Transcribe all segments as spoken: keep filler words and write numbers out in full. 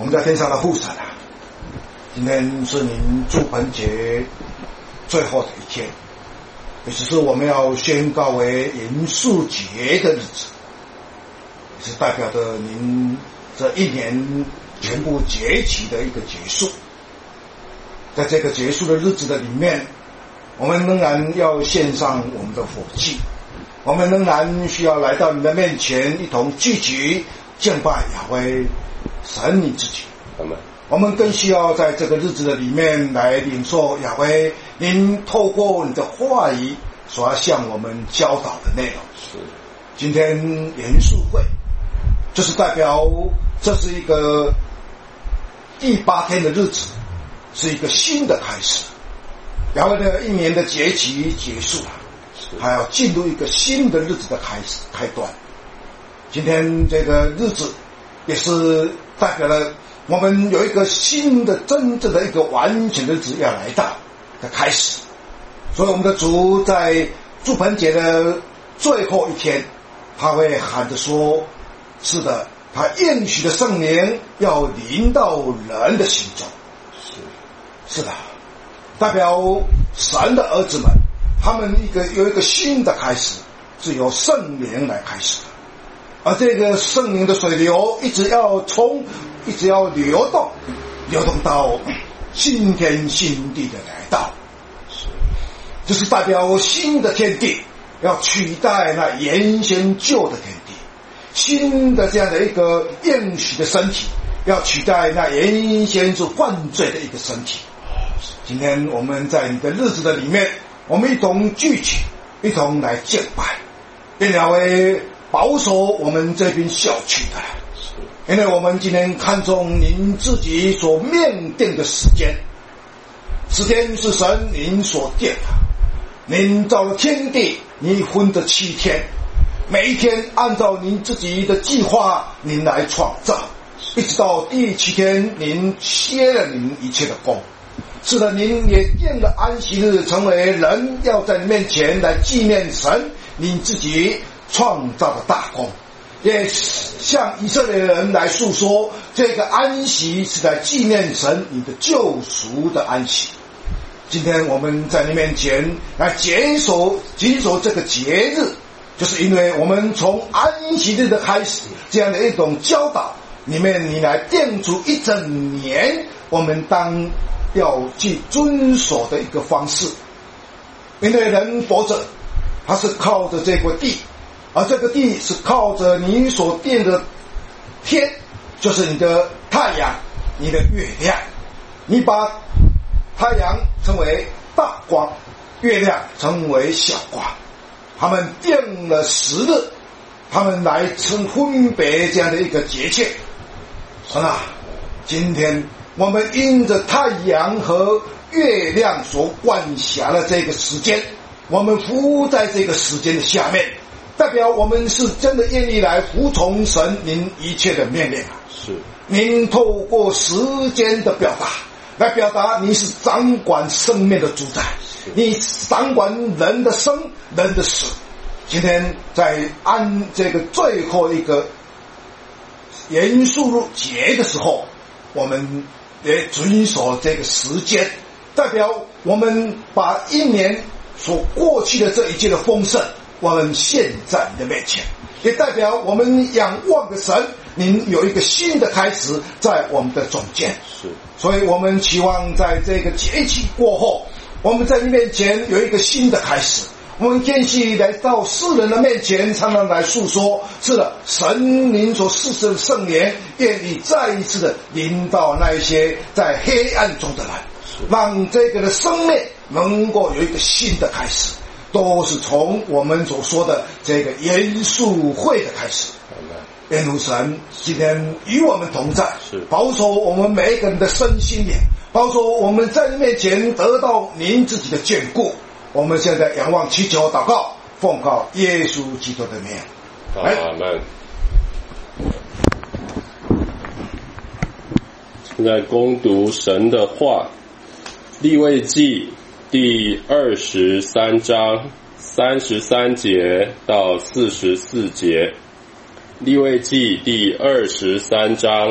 我们在天上的父神啊，今天是您祝棚节最后的一天，也就是我们要宣告为严肃节的日子，也是代表着您这一年全部节期的一个结束。在这个结束的日子的里面，我们仍然要献上我们的火祭，我们仍然需要来到你的面前，一同聚集敬拜亚威神你自己。我们更需要在这个日子的里面来领受亚威您透过你的话语所要向我们教导的内容。是，今天严肃会就是代表这是一个第八天的日子，是一个新的开始。亚威的一年的节期结束了，还要进入一个新的日子的开始开端。今天这个日子也是代表了我们有一个新的真正的一个完全的日子要来到的开始。所以我们的主在祝棚节的最后一天，他会喊着说，是的，他应许的圣灵要临到人的心中。是是的，代表神的儿子们，他们一个有一个新的开始，是由圣灵来开始的。而这个圣灵的水流一直要从一直要流动流动到新天新地的来到，就是代表新的天地要取代那原先旧的天地，新的这样的一个应许的身体要取代那原先是犯罪的一个身体。今天我们在你的日子的里面，我们一同聚集，一同来敬拜，便了为保守我们这边小区的，因为我们今天看重您自己所命定的时间，时间是神您所定的，您造了天地，您分的七天，每一天按照您自己的计划您来创造，一直到第七天您歇了您一切的工。是的，您也定了安息日，成为人要在你面前来纪念神您自己创造的大功，也向以色列人来诉说，这个安息是在纪念神你的救赎的安息。今天我们在你面前来坚守谨守这个节日，就是因为我们从安息日的开始，这样的一种教导里面，你来定出一整年我们当要去遵守的一个方式。因为人活着，他是靠着这个地，而这个地是靠着你所定的天，就是你的太阳，你的月亮。你把太阳称为大光，月亮称为小光，他们定了时日，他们来称分别这样的一个节气。神啊，今天我们因着太阳和月亮所管辖的这个时间，我们服务在这个时间的下面，代表我们是真的愿意来服从神您一切的命令啊！是，您透过时间的表达来表达你是掌管生命的主宰，你掌管人的生人的死。今天在按这个最后一个严肃节的时候，我们也遵守这个时间，代表我们把一年所过去的这一切的丰盛，我们现在你的面前，也代表我们仰望的神您有一个新的开始在我们的中间。是，所以我们期望在这个节气过后，我们在你面前有一个新的开始，我们继续来到世人的面前，常常来诉说，是的，神您所赐的圣言愿意再一次的临到那一些在黑暗中的人，让这个的生命能够有一个新的开始，都是从我们所说的这个严肃会的开始。愿主神今天与我们同在，保守我们每一个人的身心灵，保守我们在你面前得到您自己的眷顾。我们现在仰望祈求祷告，奉靠耶稣基督的名， 阿们。现在攻读神的话，利未记第二十三章三十三节到四十四节。利未记第二十三章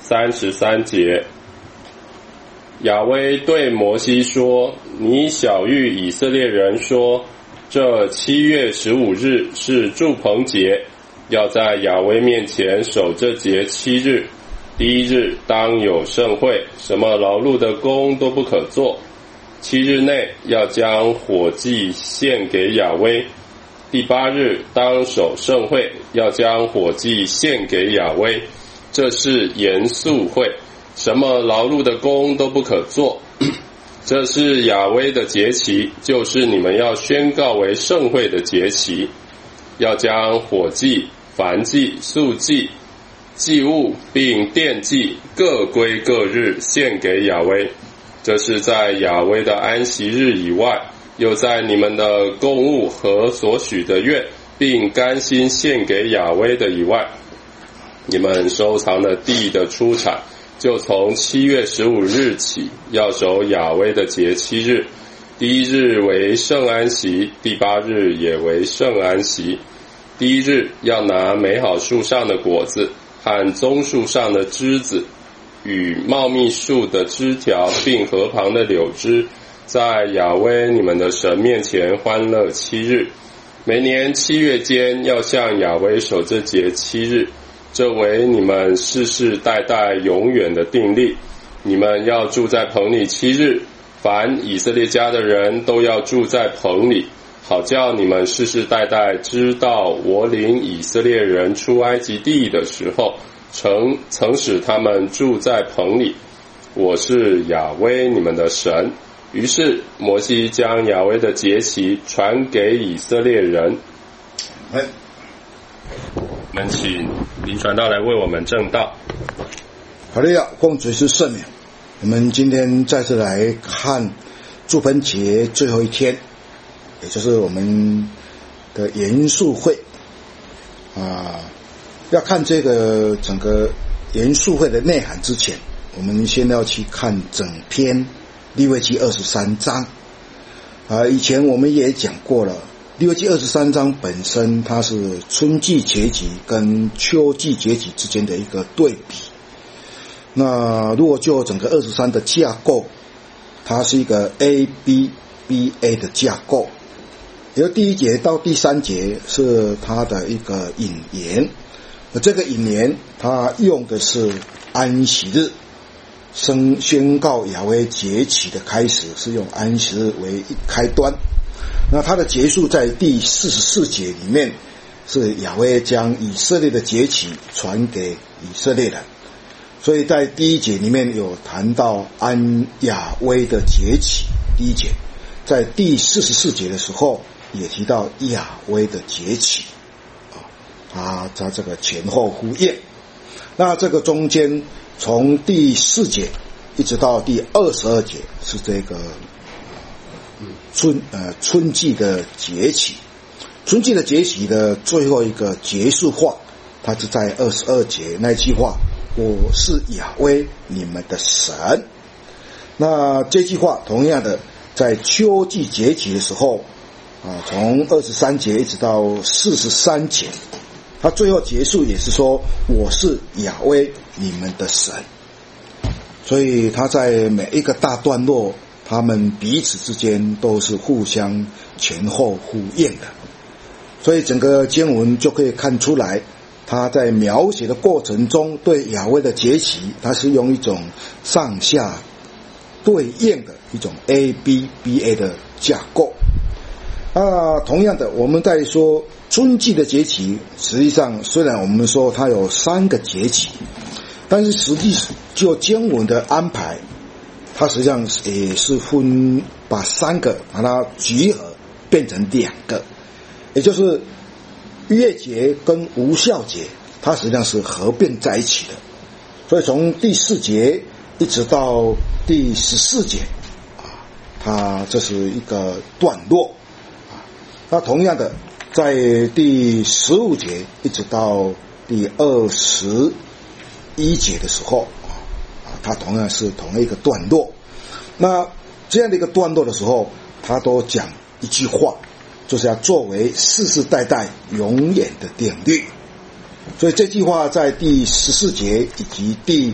三十三节。亚威对摩西说：你晓谕以色列人说，这七月十五日是住棚节，要在亚威面前守这节七日。第一日当有盛会，什么劳碌的工都不可做。七日内要将火祭献给亚威。第八日当守盛会，要将火祭献给亚威。这是严肃会，什么劳碌的工都不可做。这是亚威的节期，就是你们要宣告为盛会的节期。要将火祭、燔祭、素祭、祭物并奠祭各归各日献给亚威。这是在亚威的安息日以外，又在你们的供物和所许的愿并甘心献给亚威的以外，你们收藏的地的出产，就从七月十五日起要守亚威的节七日。第一日为圣安息，第八日也为圣安息。第一日要拿美好树上的果子和棕树上的枝子与茂密树的枝条并河旁的柳枝，在亚威你们的神面前欢乐七日。每年七月间要向亚威守这节七日，这为你们世世代代永远的定例。你们要住在棚里七日，凡以色列家的人都要住在棚里，好叫你们世世代代知道我领以色列人出埃及地的时候，曾曾使他们住在棚里。我是亚威你们的神。于是摩西将亚威的节期传给以色列人。 哎， 我们请林传道来为我们证道。 好了呀，奉主是圣名。我们今天再次来看住棚节最后一天，也就是我们的严肃会啊。要看这个整个严肃会的内涵之前，我们先要去看整篇利未记二十三章啊。以前我们也讲过了，利未记二十三章本身它是春季节期跟秋季节期之间的一个对比。那如果就整个二十三的架构，它是一个 A B B A 的架构，由第一节到第三节是它的一个引言。这个引言它用的是安息日，宣宣告亚威节期的开始是用安息日为开端。那它的结束在第四十四节里面，是亚威将以色列的节期传给以色列人。所以在第一节里面有谈到安亚威的节期，第一节，在第四十四节的时候也提到亚威的节期。啊，它这个前后呼应。那这个中间从第四节一直到第二十二节是这个春呃春季的节期。春季的节期的最后一个结束话，它是在二十二节那句话：我是亚威你们的神。那这句话同样的在秋季节期的时候啊，从二十三节一直到四十三节，他最后结束也是说我是亚威你们的神。所以他在每一个大段落，他们彼此之间都是互相前后呼应的。所以整个经文就可以看出来，他在描写的过程中对亚威的节期，他是用一种上下对应的一种 A B B A 的架构。啊，同样的，我们在说春季的节期，实际上虽然我们说它有三个节期，但是实际就经文的安排，它实际上也是分把三个把它集合变成两个，也就是月节跟无效节，它实际上是合并在一起的。所以从第四节一直到第十四节啊，它这是一个段落。那同样的，在第十五节一直到第二十一节的时候啊，它同样是同一个段落。那这样的一个段落的时候，它都讲一句话，就是要作为世世代代永远的定律。所以这句话在第十四节以及第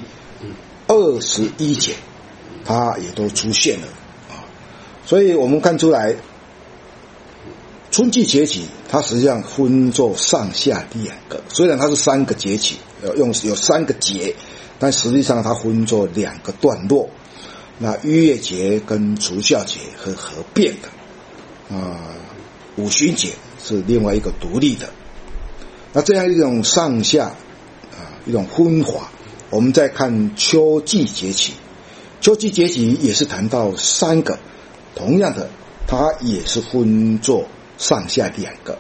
二十一节，它也都出现了啊。所以我们看出来，春季节气它实际上分作上下两个，虽然它是三个节气，用有三个节，但实际上它分作两个段落。那逾越节跟除酵节是合并的，啊，五旬节是另外一个独立的。那这样一种上下啊一种分法，我们再看秋季节气，秋季节气也是谈到三个，同样的，它也是分作上下两个。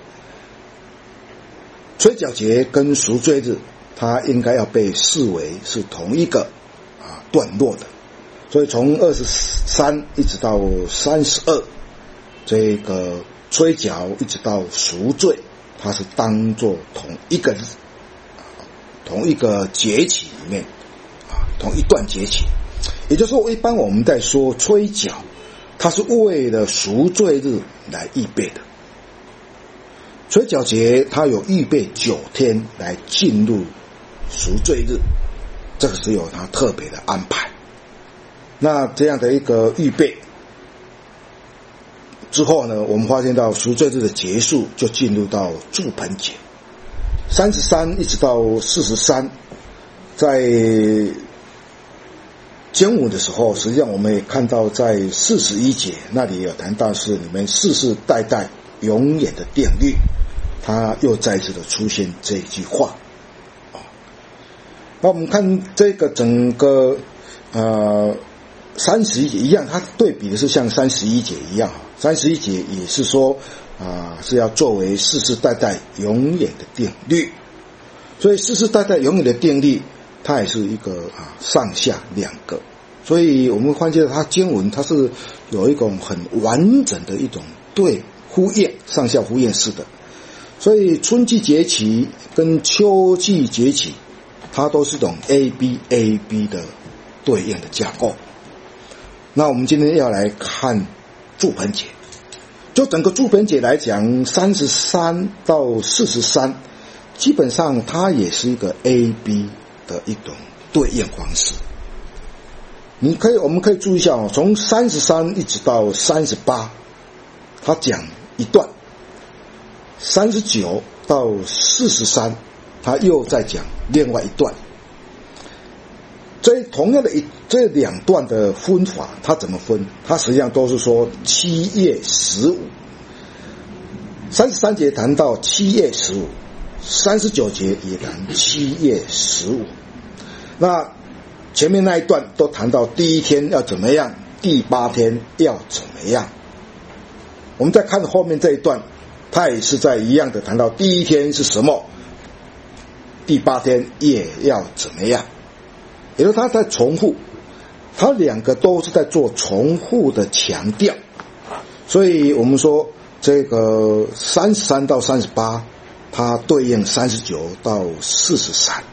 吹角节跟赎罪日，它应该要被视为是同一个啊段落的。所以从二十三一直到三十二，这个吹角一直到赎罪，它是当作同一个日，同一个节气里面啊，同一段节气。也就是说，一般我们在说吹角，它是为了赎罪日来预备的。吹角节它有预备九天来进入赎罪日，这个是有它特别的安排。那这样的一个预备之后呢，我们发现到赎罪日的结束就进入到住棚节，三十三一直到四十三，在经文的时候，实际上我们也看到在四十一节那里有谈到是你们世世代代永远的定律，它又再次的出现这一句话。那我们看这个整个呃三十一节一样，它对比的是像三十一节一样，三十一节也是说啊、呃、是要作为世世代代永远的定律，所以世世代代永远的定律，它也是一个啊上下两个，所以我们发现它经文它是有一种很完整的一种对呼应，上下呼应式的，所以春季节气跟秋季节气，它都是一种 A B A B 的对应的架构。那我们今天要来看住棚节，就整个住棚节来讲，三十三到四十三，基本上它也是一个 A B 的一种对应方式。你可以，我们可以注意一下哦，从三十三一直到三十八，它讲一段；三十九到四十三，它又在讲另外一段。这同样的一这两段的分法，它怎么分？它实际上都是说七月十五，三十三节谈到七月十五，三十九节也谈七月十五。那前面那一段都谈到第一天要怎么样，第八天要怎么样。我们再看后面这一段，它也是在一样的谈到第一天是什么，第八天也要怎么样。也就是他在重复，他两个都是在做重复的强调，所以我们说这个三十三到三十八，它对应三十九到四十三。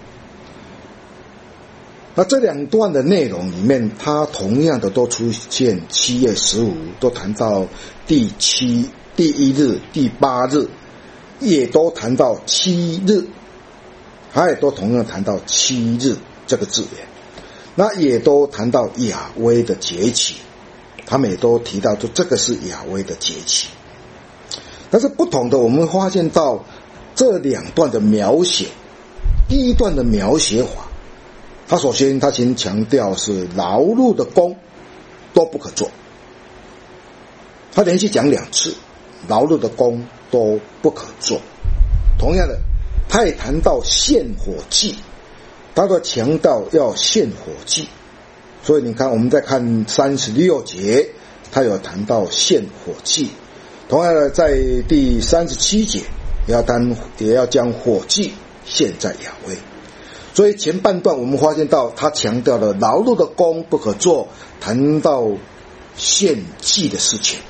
那这两段的内容里面，它同样的都出现七月十五，都谈到第七、第一日、第八日，也都谈到七日，它也都同样谈到七日这个字眼。那也都谈到亚威的节期，他们也都提到说这个是亚威的节期。但是不同的，我们发现到这两段的描写，第一段的描写法，他首先他先强调是劳碌的工都不可做，他连续讲两次劳碌的工都不可做。同样的，他也谈到献火祭，他都强调要献火祭，所以你看我们再看三十六节，他有谈到献火祭。同样的，在第三十七节也要谈，也要将火祭献在亚威。所以前半段我们发现到他强调了劳碌的工不可做，谈到献祭的事情。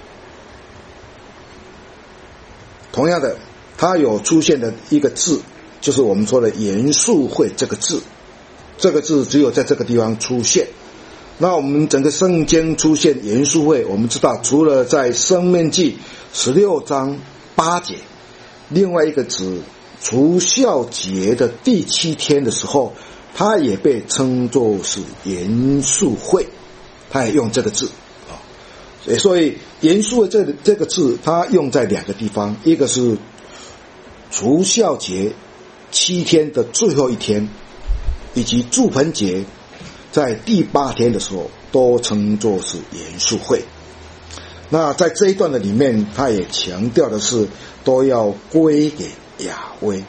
同样的，他有出现的一个字，就是我们说的严肃会这个字，这个字只有在这个地方出现。那我们整个圣经出现严肃会，我们知道除了在申命记十六章八节，另外一个指除酵节的第七天的时候， 它也被称作是严肃会，它也用这个字啊。所以严肃会这个这个字，它用在两个地方，一个是除酵节七天的最后一天，以及住棚节在第八天的时候，都称作是严肃会。那在这一段的里面，他也强调的是都要归给雅威，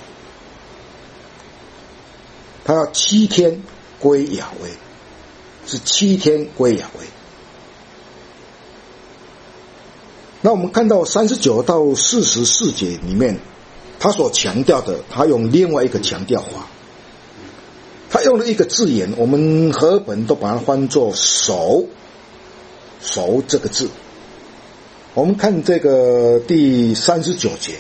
他要七天归雅威，是七天归雅威。那我们看到三十九到四十四节里面，他所强调的，他用另外一个强调法，他用了一个字眼，我们和本都把它翻作守，守这个字。我们看这个第三十九节，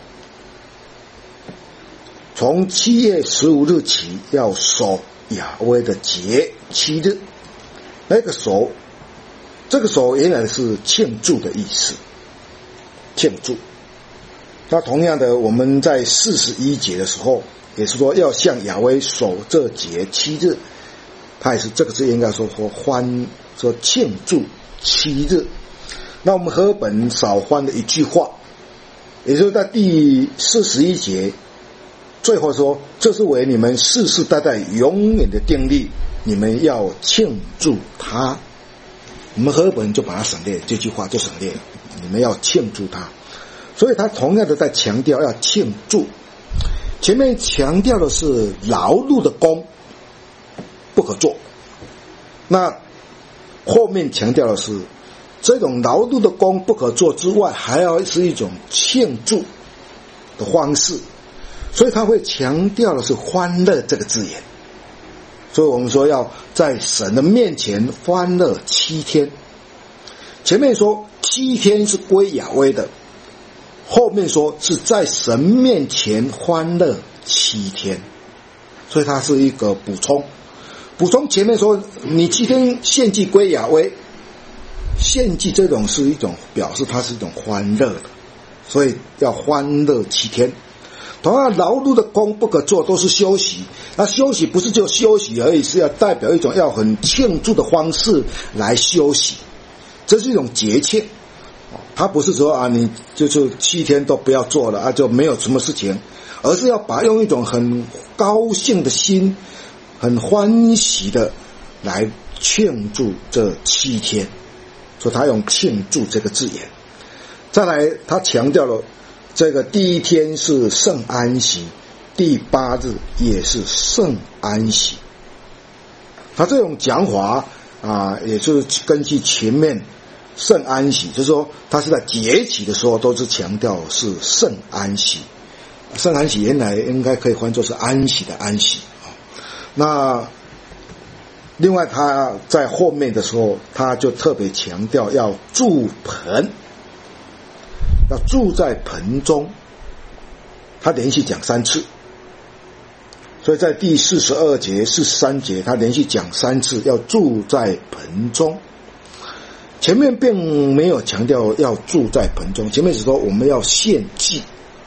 从七月十五日起要守雅威的节七日。那个守，这个守原来是庆祝的意思，庆祝。那同样的，我们在四十一节的时候，也是说要向雅威守这节七日，它也是这个字应该说说欢，说庆祝七日。那我们和本少翻的一句话，也就是在第四十一节最后说，这是为你们世世代代永远的定律，你们要庆祝它。我们和本就把它省略，这句话就省略了，你们要庆祝它。所以他同样的在强调要庆祝，前面强调的是劳碌的工不可做，那后面强调的是这种劳碌的工不可做之外，还要是一种庆祝的方式，所以他会强调的是欢乐这个字眼。所以我们说要在神的面前欢乐七天，前面说七天是归雅威的，后面说是在神面前欢乐七天，所以它是一个补充。补充前面说你七天献祭归雅威，献祭这种是一种表示它是一种欢乐的，所以要欢乐七天。同样劳碌的工不可做，都是休息。那休息不是就休息而已，是要代表一种要很庆祝的方式来休息，这是一种节庆。他不是说啊，你就是七天都不要做了啊，就没有什么事情，而是要把用一种很高兴的心，很欢喜的来庆祝这七天，所以他用庆祝这个字眼。再来，他强调了这个第一天是圣安息，第八日也是圣安息。他这种讲法啊，也就是根据前面圣安息，就是说他是在节期的时候都是强调是圣安息。圣安息原来应该可以翻作是安息的安息。那另外他在后面的时候，他就特别强调要住棚，要住在棚中，他连续讲三次。所以在第四十二节、四十三节，他连续讲三次要住在棚中。前面并没有强调要住在棚中，前面只说我们要献祭，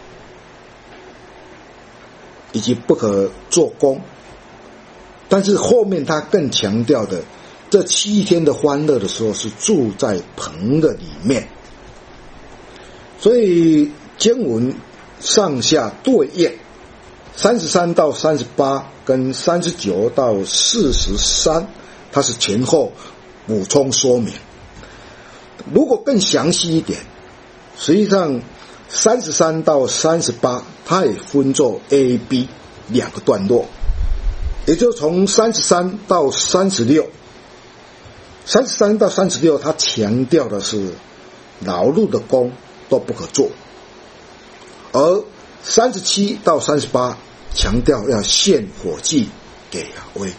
以及不可做工。但是后面他更强调的，这七天的欢乐的时候是住在棚的里面。所以经文上下对应，三十三到三十八跟三十九到四十三，它是前后补充说明。如果更详细一点，实际上三十三到三十八它也分作 A、B 两个段落，也就从三十三到三十六，三十三到三十六它强调的是劳碌的工都不可做，而三十七到三十八强调要献火祭给雅威。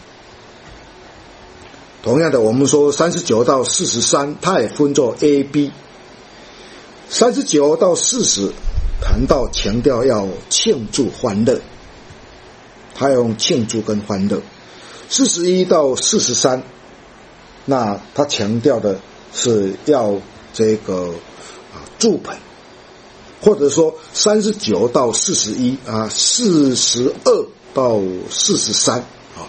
同样的，我们说三十九到四十三它也分作 A、B， 三十九到四十谈到强调要庆祝欢乐，他用庆祝跟欢乐。四十一到四十三，那他强调的是要这个啊住棚，或者说三十九到四十一啊，四十二到四十三啊，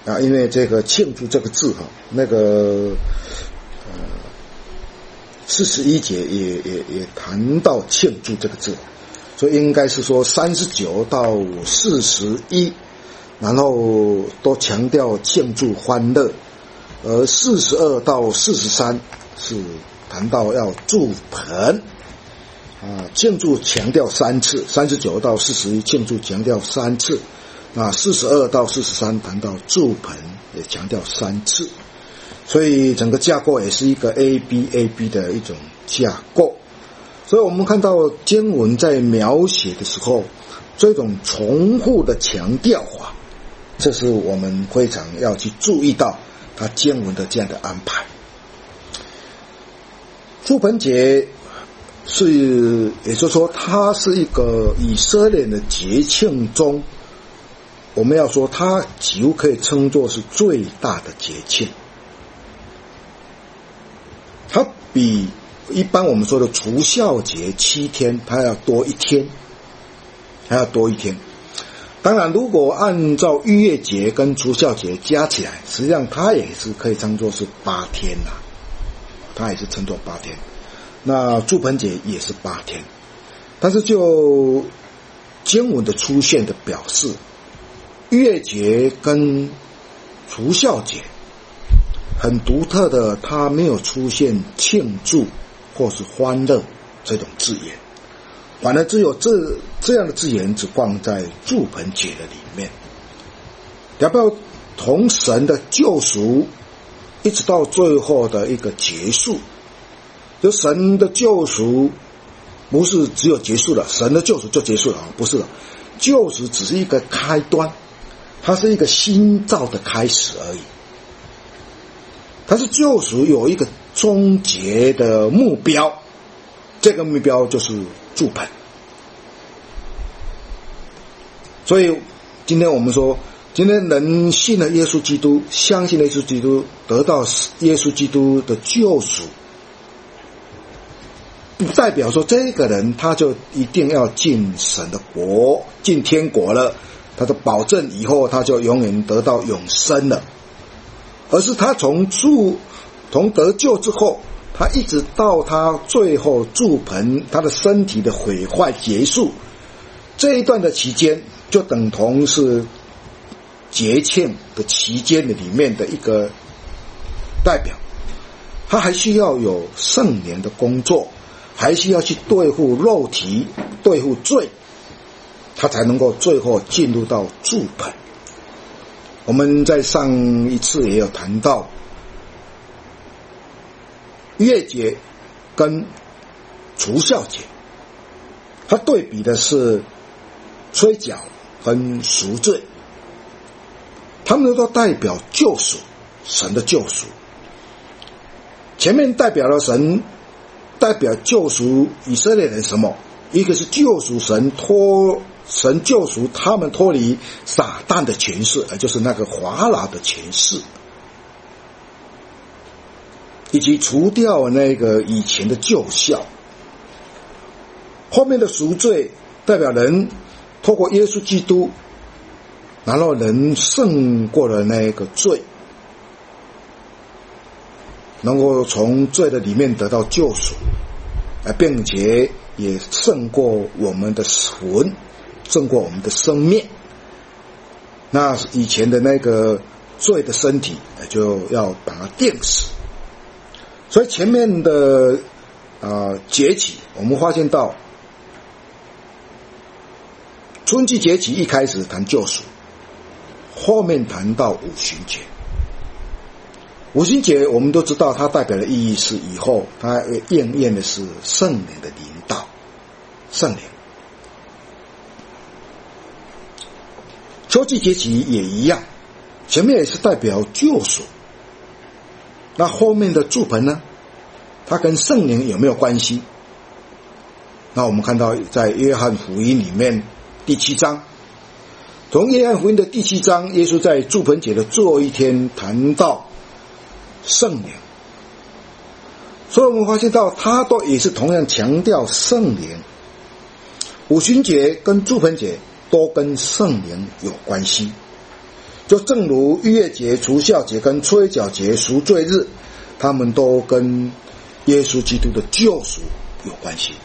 啊，因为这个庆祝这个字哈，那个呃四十一节也也也谈到庆祝这个字，所以应该是说三十九到四十一，然后都强调庆祝欢乐，而四十二到四十三是谈到要祝盆。啊，庆祝强调三次，三十九到四十一庆祝强调三次，那四十二到四十三谈到祝盆也强调三次，所以整个架构也是一个 A B A B 的一种架构。所以我们看到经文在描写的时候，这种重复的强调啊，这是我们非常要去注意到它经文的这样的安排。祝盆节是，也就是说，它是一个以色列的节庆中，我们要说它几乎可以称作是最大的节庆。它比一般我们说的除酵节七天，它要多一天，还要多一天。当然，如果按照逾越节跟除酵节加起来，实际上它也是可以称作是八天啦，它也是称作八天。那祝盆节也是八天，但是就经文的出现的表示，逾越节跟除酵节很独特的，它没有出现庆祝或是欢乐这种字眼，反而只有这这样的字眼只放在祝盆节的里面。要不要从神的救赎一直到最后的一个结束？就神的救赎不是只有结束了，神的救赎就结束了，不是了，救赎只是一个开端，它是一个新造的开始而已。但是救赎有一个终结的目标，这个目标就是祝盆。所以今天我们说，今天人信了耶稣基督，相信耶稣基督，得到耶稣基督的救赎，不代表说这个人他就一定要进神的国，进天国了，他的保证以后他就永远得到永生了，而是他从祝从得救之后，他一直到他最后祝盆，他的身体的毁坏结束，这一段的期间就等同是节庆的期间的里面的一个代表，他还需要有圣灵的工作，还需要去对付肉体，对付罪，他才能够最后进入到祝盆。我们在上一次也有谈到，逾越节跟除酵节，它对比的是吹角跟赎罪，他们都代表救赎，神的救赎。前面代表了神，代表救赎以色列人什么？一个是救赎神脱神救赎他们脱离撒旦的权势，也就是那个法老的权势，以及除掉那个以前的旧酵。后面的赎罪代表人透过耶稣基督，然后人胜过了那个罪，能够从罪的里面得到救赎，并且也胜过我们的魂，胜过我们的生命。那以前的那个罪的身体就要把它钉死。所以前面的啊节期，我们发现到春季节期一开始谈救赎，后面谈到五旬节。五旬节我们都知道，它代表的意义是以后它应验的是圣灵的临到，圣灵。秋季节期也一样，前面也是代表救赎。那后面的祝盆呢？它跟圣灵有没有关系？那我们看到在约翰福音里面第七章，从约翰福音的第七章，耶稣在祝盆节的最后一天谈到圣灵，所以我们发现到他都也是同样强调圣灵。五旬节跟祝盆节都跟圣灵有关系， 就正如逾越节、除酵节跟吹角节、赎罪日，他们都跟耶稣基督的救赎有关系。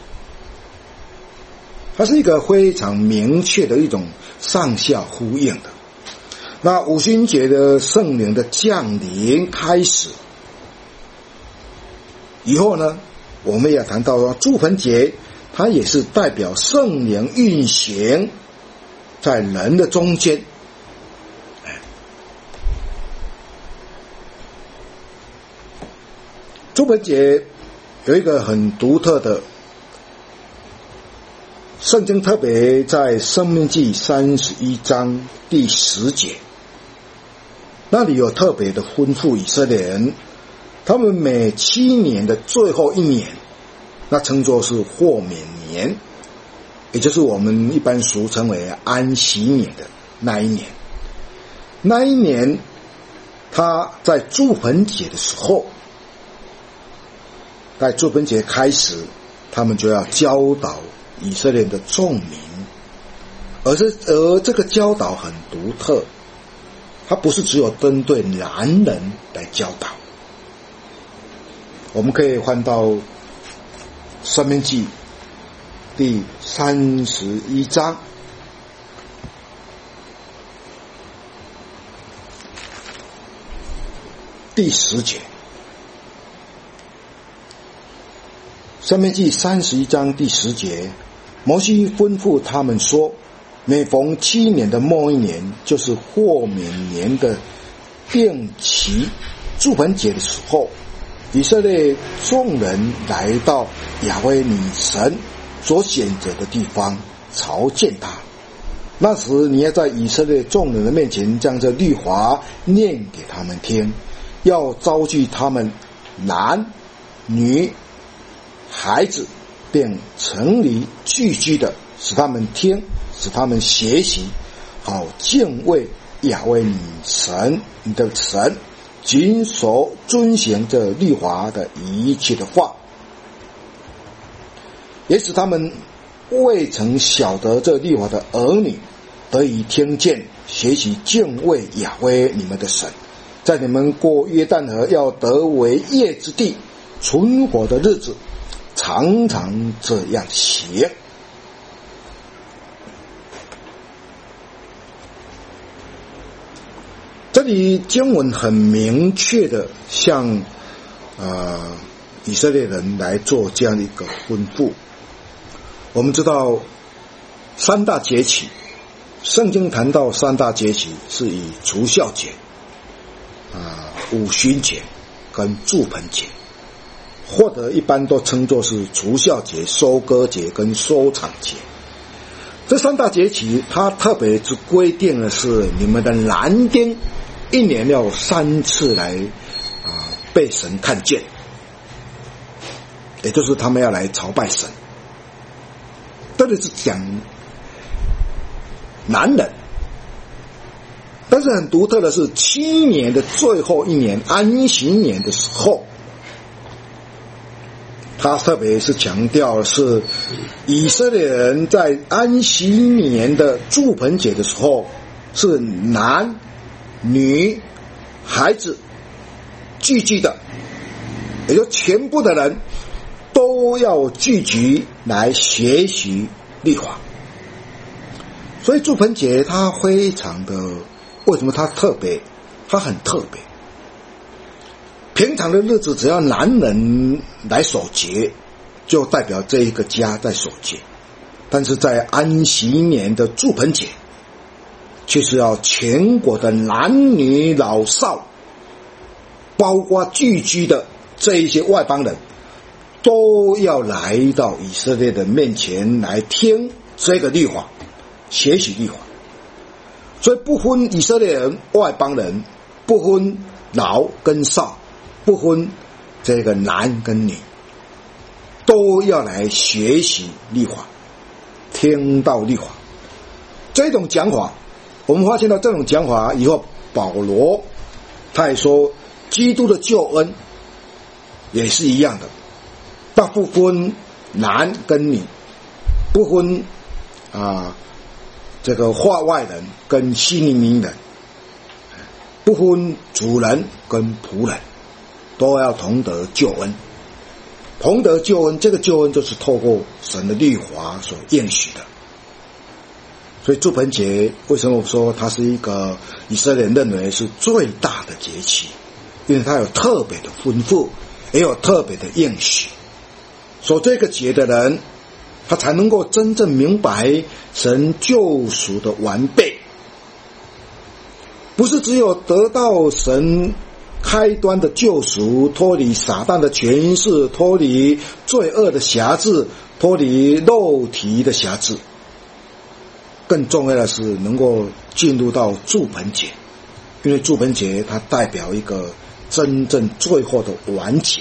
它是一个非常明确的一种上下呼应的。那五旬节的圣灵的降临开始以后呢，我们也谈到说住棚节，它也是代表圣灵运行在人的中间。住棚节有一个很独特的，圣经特别在申命记三十一章第十节，那里有特别的吩咐以色列人，他们每七年的最后一年，那称作是豁免年，也就是我们一般俗称为安息年的那一年。那一年他在住棚节的时候，在住棚节开始，他们就要教导以色列的众民，而是而这个教导很独特，它不是只有针对男人来教导。我们可以翻到申命记第三十一章第十节。申命记三十一章第十节，摩西吩咐他们说，每逢七年的末一年，就是豁免年的定期住棚节的时候，以色列众人来到亚威尼神所选择的地方朝见他。那时你要在以色列众人的面前将这律法念给他们听，要召集他们男女孩子并城里聚居的，使他们听，使他们学习，好敬畏亚威尼神你的神，谨守遵行这律法的一切的话，也使他们未曾晓得这律法的儿女得以听见，学习敬畏亚威你们的神，在你们过约旦河要得为业之地存活的日子，常常这样行。这里经文很明确的向呃以色列人来做这样的一个吩咐。我们知道三大节期，圣经谈到三大节期是以除酵节、啊、呃、五旬节跟住棚节，或者一般都称作是除酵节、收割节跟收场节。这三大节期它特别是规定的是你们的男丁一年要三次来啊、呃、被神看见，也就是他们要来朝拜神。这里是讲男人，但是很独特的是七年的最后一年安息年的时候，他特别是强调的是以色列人在安息年的住棚节的时候，是男女孩子聚集的，也就全部的人都要聚集来学习律法。所以住棚节它非常的，为什么它特别？它很特别。平常的日子只要男人来守节，就代表这一个家在守节，但是在安息年的住棚节，却是要全国的男女老少，包括聚居的这一些外邦人，都要来到以色列的面前来听这个律法，学习律法。所以不分以色列人、外邦人，不分老跟少，不分这个男跟女，都要来学习律法，听到律法。这种讲法，我们发现到这种讲法以后，保罗他也说基督的救恩也是一样的，他不分男跟女，不分啊这个化外人跟希利尼人， 不分主人跟仆人，都要同得救恩。同得救恩，这个救恩就是透过神的律法所应许的。所以住棚节为什么我说它是一个以色列人认为是最大的节期？因为它有特别的吩咐，也有特别的应许。守这个节的人，他才能够真正明白神救赎的完备。不是只有得到神开端的救赎，脱离撒旦的权势，脱离罪恶的辖制，脱离肉体的辖制，更重要的是能够进入到住棚节，因为住棚节它代表一个真正最后的完结。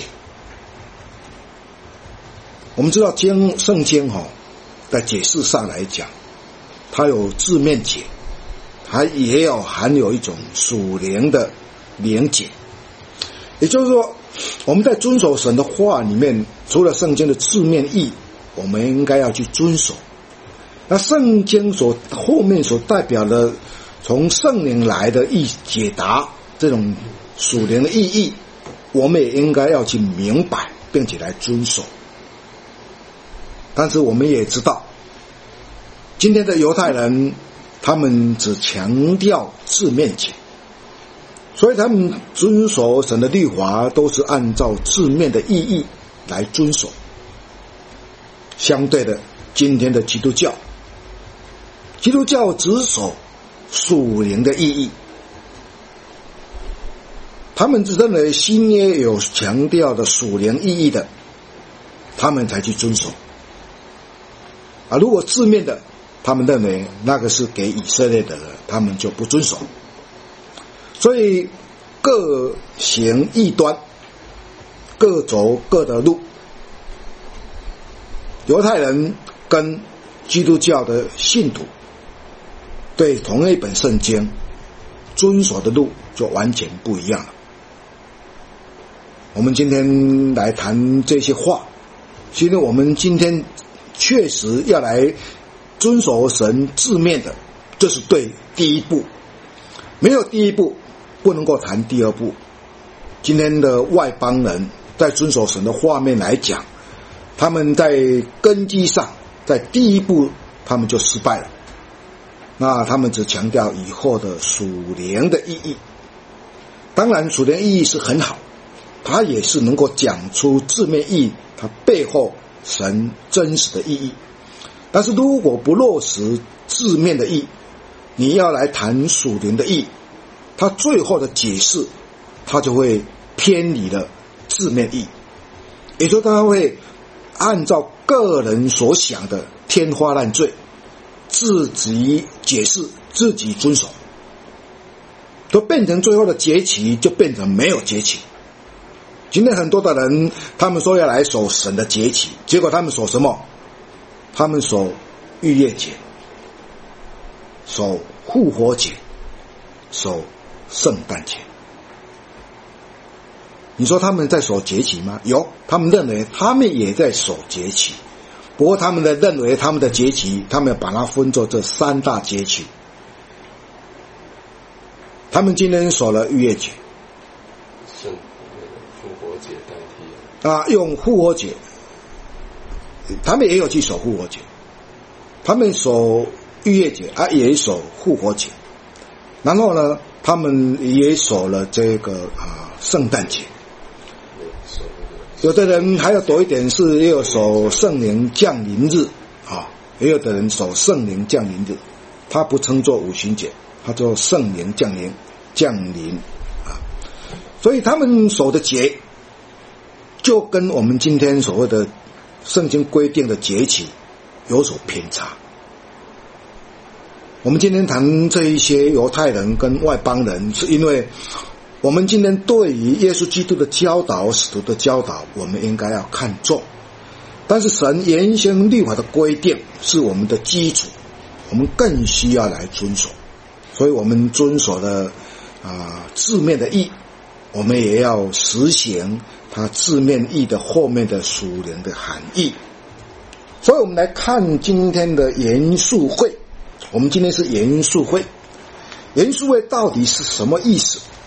我们知道经圣经哈、哦，在解释上来讲，它有字面解，它也有含有一种属灵的连结。也就是说，我们在遵守神的话里面，除了圣经的字面意，我们应该要去遵守。那圣经所后面所代表的从圣灵来的意解答这种属灵的意义，我们也应该要去明白并且来遵守。但是我们也知道，今天的犹太人他们只强调字面解，所以他们遵守神的律法都是按照字面的意义来遵守。相对的，今天的基督教基督教只守属灵的意义，他们只认为新约有强调的属灵意义的，他们才去遵守。啊，如果字面的，他们认为那个是给以色列的人，他们就不遵守。所以各行异端，各走各的路。犹太人跟基督教的信徒对同一本圣经遵守的路就完全不一样了。我们今天来谈这些话，其实我们今天确实要来遵守神字面的，这是对第一步。没有第一步，不能够谈第二步。今天的外邦人在遵守神的画面来讲，他们在根基上，在第一步他们就失败了。那他们只强调以后的属灵的意义。当然属灵意义是很好，它也是能够讲出字面意义，它背后神真实的意义。但是如果不落实字面的意义，你要来谈属灵的意义，它最后的解释它就会偏离了字面意义，也就是它会按照个人所想的天花乱坠，自己解释，自己遵守，都变成最后的节期就变成没有节期。今天很多的人他们说要来守神的节期，结果他们守什么？他们守逾越节，守复活节，守圣诞节。你说他们在守节期吗？有，他们认为他们也在守节期，不过他们的认为他们的节期，他们把它分作这三大节期。他们今天守了逾越节， 圣复活节代替啊，用复活节，他们也有去守复活节，他们守逾越节啊，也守复活节，然后呢，他们也守了这个啊圣诞节。有的人还要多一点，是也有守圣灵降临日啊，也有的人守圣灵降临日，他不称作五旬节，他做圣灵降临降临啊，所以他们守的节就跟我们今天所谓的圣经规定的节期有所偏差。我们今天谈这一些犹太人跟外邦人，是因为我们今天对于耶稣基督的教导，使徒的教导，我们应该要看重。但是神原先律法的规定是我们的基础，我们更需要来遵守。所以我们遵守的啊字面的义，我们也要实行它字面义的后面的属灵的含义。所以我们来看今天的严肃会，我们今天是严肃会，严肃会到底是什么意思？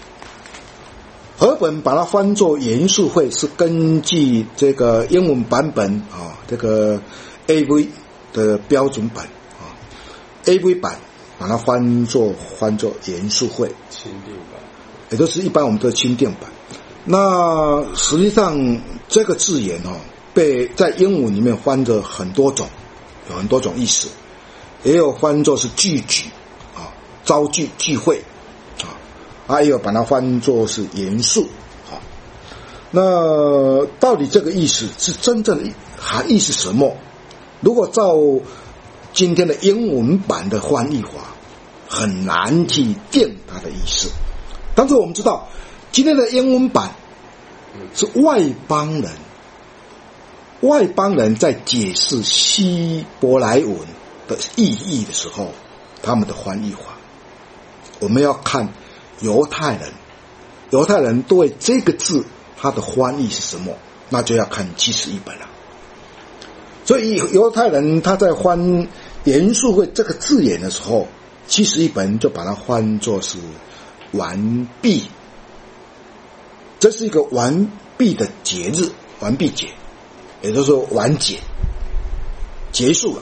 和本把它翻作元素会是根据这个英文版本啊，这个 A V 的标准版啊 ，A V 版把它翻作翻作元素会钦定版， 也就是一般我们的钦定版。那实际上这个字眼哦，被在英文里面翻着很多种，有很多种意思，也有翻作是聚集啊，招聚聚会啊，还有把它翻作是元素啊。那到底这个意思是真正的含义是什么？如果照今天的英文版的翻译法，很难去定它的意思。但是我们知道，今天的英文版是外邦人，外邦人在解释希伯来文的意义的时候，他们的翻译法，我们要看犹太人，犹太人对这个字它的翻译是什么，那就要看七十一本了。所以犹太人他在翻元素会这个字眼的时候，七十一本就把它翻作是完毕，这是一个完毕的节日，完毕节，也就是说完结，结束了，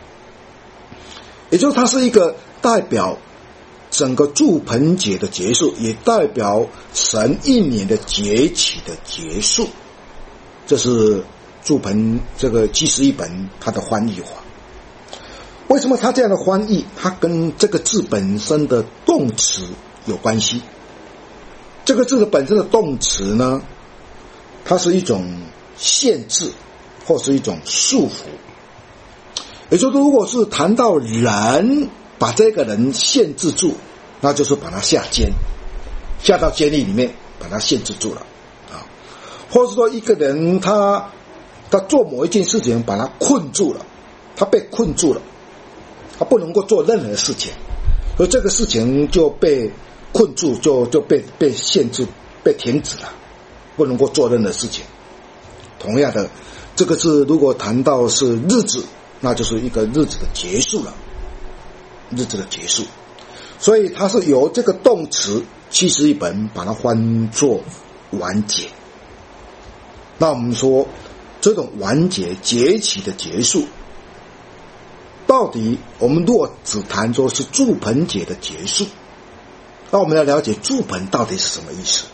也就是它是一个代表整个住棚节的结束，也代表神一年的节期的结束。这是住棚这个七十一本它的翻译法。为什么它这样的翻译？它跟这个字本身的动词有关系。这个字的本身的动词呢，它是一种限制或是一种束缚。也就是如果是谈到人，把这个人限制住，那就是把他下监，下到监狱里面把他限制住了啊。或者说一个人他他做某一件事情把他困住了，他被困住了，他不能够做任何事情，所以这个事情就被困住，就就被被限制，被停止了，不能够做任何事情。同样的，这个字如果谈到是日子，那就是一个日子的结束了，日子的结束。所以它是由这个动词七十一本把它翻作完结。那我们说这种完结节期的结束，到底我们如果只谈说是住棚节的结束，那我们要了解住棚到底是什么意思。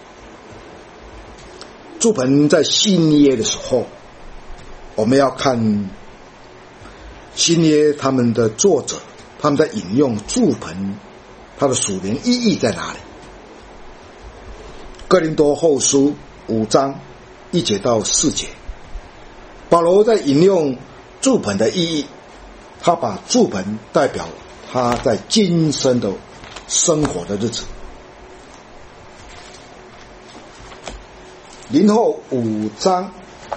住棚在新约的时候，我们要看新约他们的作者，他们在引用住棚，它的属灵意义在哪里？哥林多后书五章一节到四节，保罗在引用住棚的意义，他把住棚代表他在今生的生活的日子。林后五章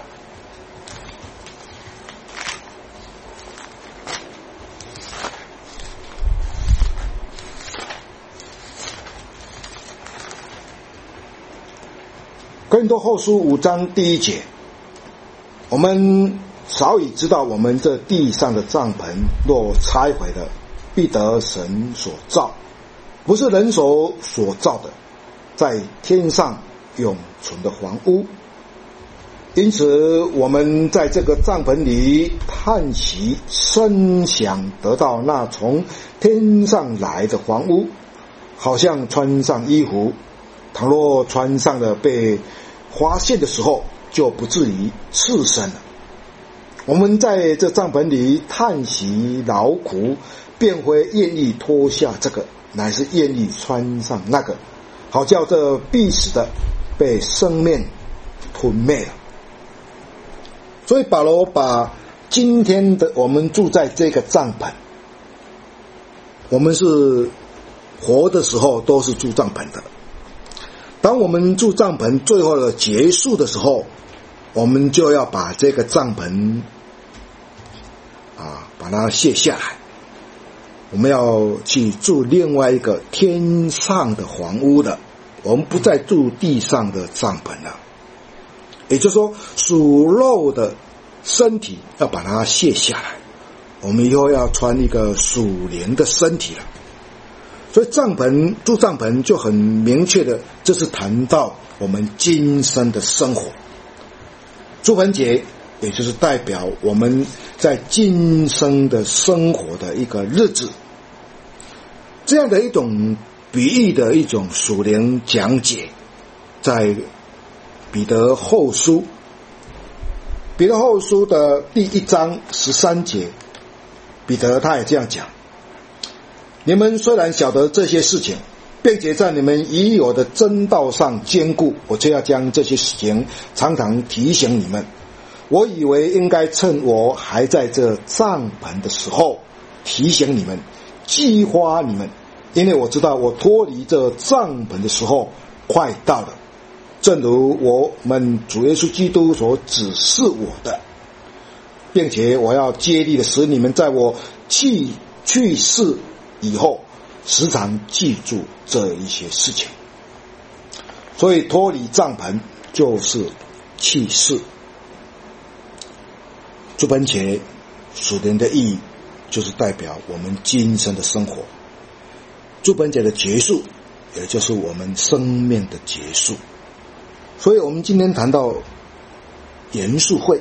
哥林多后书五章第一节，我们早已知道，我们这地上的帐篷若拆毁了，必得神所造，不是人手所造的，在天上永存的房屋。因此我们在这个帐篷里叹息，深想得到那从天上来的房屋，好像穿上衣服，倘若穿上了被发现的时候，就不至于赤身了。我们在这帐篷里叹息劳苦，便会愿意脱下这个，乃是愿意穿上那个，好叫这必死的被生命吞灭了。所以保罗把今天的我们住在这个帐篷，我们是活的时候都是住帐篷的，当我们住帐篷最后的结束的时候，我们就要把这个帐篷啊把它卸下来，我们要去住另外一个天上的房屋的，我们不再住地上的帐篷了。也就是说，属肉的身体要把它卸下来，我们以后要穿一个属灵的身体了。 所以帐篷住帐篷就很明确的，这是谈到我们今生的生活。住棚节也就是代表我们在今生的生活的一个日子，这样的一种比喻的一种属灵讲解，在彼得后书，彼得后书的第一章十三节，彼得他也这样讲：你们虽然晓得这些事情，并且在你们已有的真道上坚固，我就要将这些事情常常提醒你们。我以为应该趁我还在这帐篷的时候提醒你们，激发你们，因为我知道我脱离这帐篷的时候快到了，正如我们主耶稣基督所指示我的，并且我要竭力的使你们在我去去世以后时常记住这一些事情。所以脱离帐篷就是去世。住棚节属灵的意义就是代表我们今生的生活，住棚节的结束也就是我们生命的结束。所以我们今天谈到严肃会，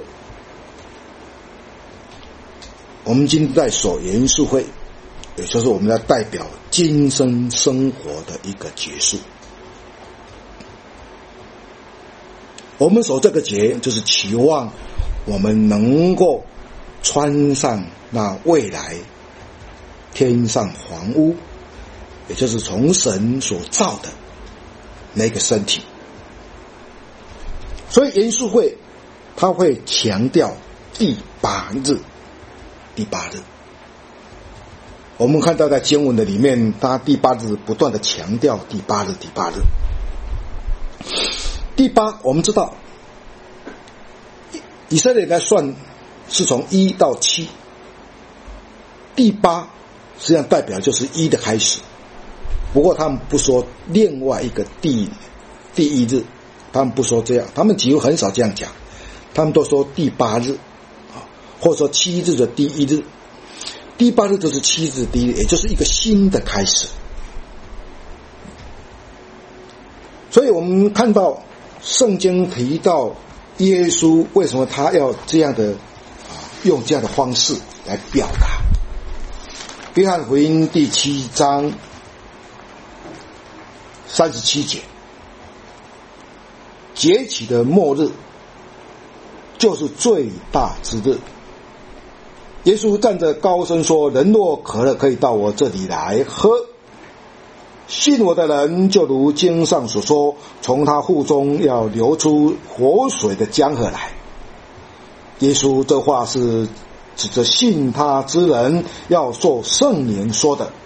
我们今天在守严肃会，也就是我们要代表今生生活的一个结束。我们守这个节就是期望我们能够穿上那未来天上房屋，也就是从神所造的那个身体。所以严肃会他会强调第八日，第八日。我们看到在经文的里面，他第八日不断的强调第八日，第八日。第八，我们知道以色列来算是从一到七，第八实际上代表就是一的开始。不过他们不说另外一个第第一日，他们不说这样，他们几乎很少这样讲，他们都说第八日，或者说七日的第一日。第八日就是七日第一日，也就是一个新的开始。所以我们看到圣经提到耶稣为什么他要这样的用这样的方式来表达。约翰福音第七章三十七节，节期的末日就是最大之日。耶稣站着高声说：人若渴了，可以到我这里来喝。信我的人，就如经上所说，从他腹中要流出活水的江河来。耶稣这话是指着信他之人要受圣灵说的。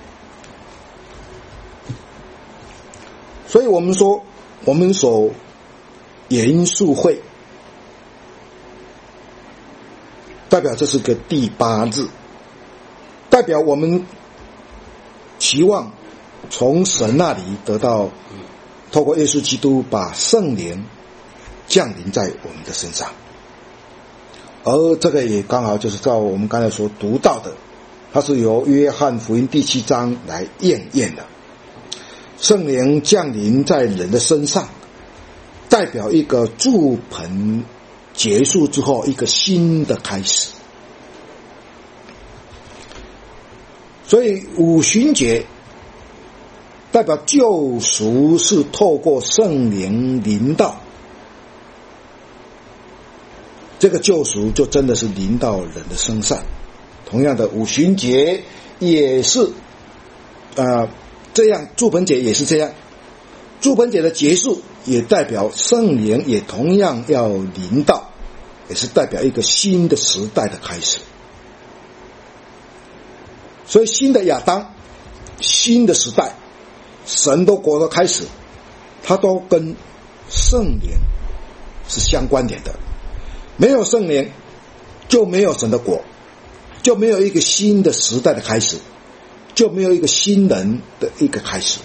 所以我们说，我们守严肃会，代表这是个第八日，代表我们期望从神那里得到，透过耶稣基督把圣灵降临在我们的身上。而这个也刚好就是照我们刚才所读到的，它是由约翰福音第七章来验验的。圣灵降临在人的身上，代表一个住棚结束之后一个新的开始。所以五旬节代表救赎是透过圣灵临到，这个救赎就真的是临到人的身上。同样的，五旬节也是呃这样，住棚节也是这样，住棚节的结束也代表圣灵也同样要临到，也是代表一个新的时代的开始。所以新的亚当，新的时代，神的国的开始，它都跟圣灵是相关联的。没有圣灵就没有神的国，就没有一个新的时代的开始，就没有一个新人的一个开始。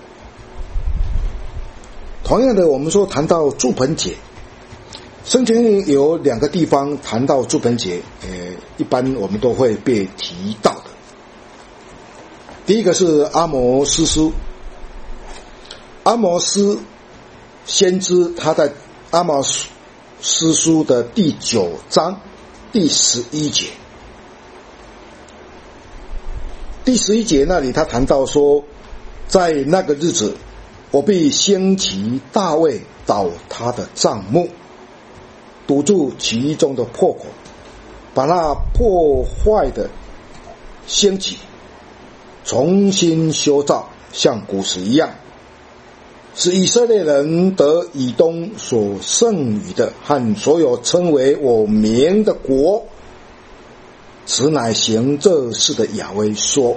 同样的，我们说谈到住棚节，圣经有两个地方谈到住棚节，呃，一般我们都会被提到的。 第一个是阿摩司书，阿摩司先知他在阿摩司书的第九章第十一节，第十一节那里他谈到说，在那个日子，我必兴起大卫倒他的帐幕，堵住其中的破口，把那破坏的兴起，重新修造，像古时一样，使以色列人得以东所剩余的和所有称为我名的国。此乃行这事的亚威说。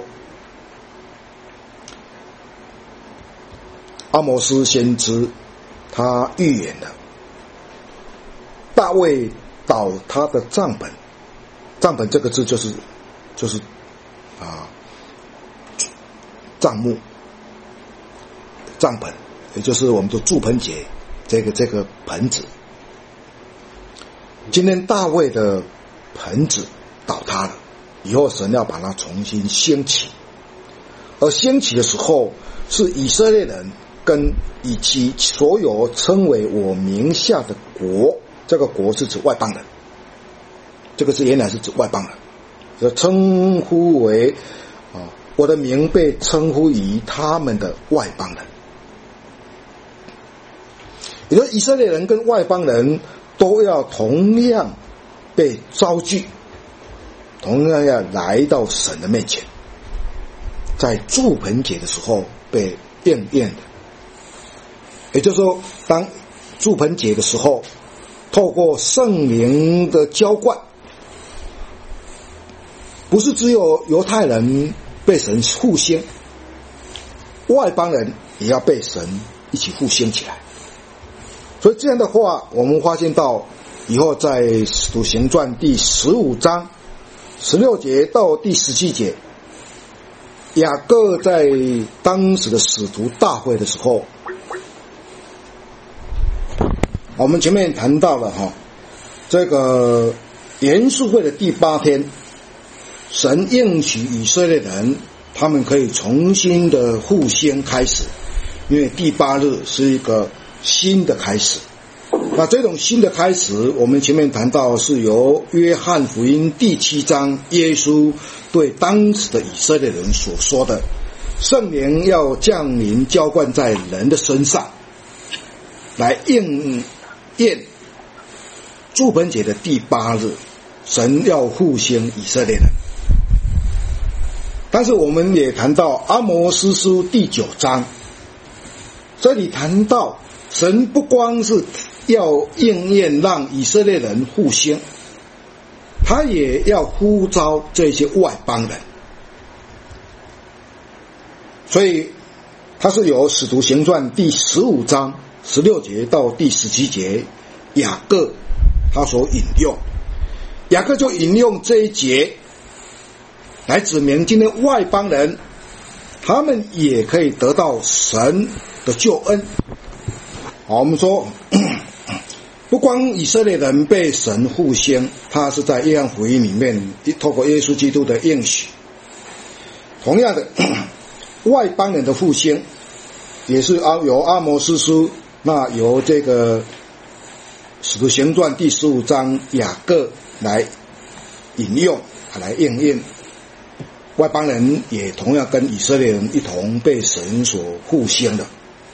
阿摩司先知他预言了大卫倒他的帐本，帐本这个字就是就是啊帐幕，帐本也就是我们的祝盆节这个这个盆子。今天大卫的盆子倒塌了，以后神要把它重新兴起，而兴起的时候是以色列人跟以及所有称为我名下的国，这个国是指外邦人，这个字原来是指外邦人，就称呼为啊，我的名被称呼于他们的外邦人。也就是以色列人跟外邦人都要同样被招聚，同样要来到神的面前，在祝盆节的时候被应验的。也就是说，当祝盆节的时候，透过圣灵的浇灌，不是只有犹太人被神复兴，外邦人也要被神一起复兴起来。所以这样的话，我们发现到以后在使徒行传第十五章十六节到第十七节，雅各在当时的使徒大会的时候，我们前面谈到了哈，这个元素会的第八天，神应许以色列人，他们可以重新的复兴开始，因为第八日是一个新的开始。那这种新的开始，我们前面谈到是由约翰福音第七章耶稣对当时的以色列人所说的，圣灵要降临浇灌在人的身上，来应验祝盆节的第八日，神要复兴以色列人。但是我们也谈到阿摩司书第九章，这里谈到神不光是要应验让以色列人复兴，他也要呼召这些外邦人。所以他是由使徒行传第十五章十六节到第十七节，雅各他所引用，雅各就引用这一节来指明今天外邦人他们也可以得到神的救恩。好，我们说不光以色列人被神复兴，他是在约翰福音里面透过耶稣基督的应许，同样的外邦人的复兴也是由阿摩司书，那由这个使徒行传第十五章雅各来引用来应验，外邦人也同样跟以色列人一同被神所复兴的。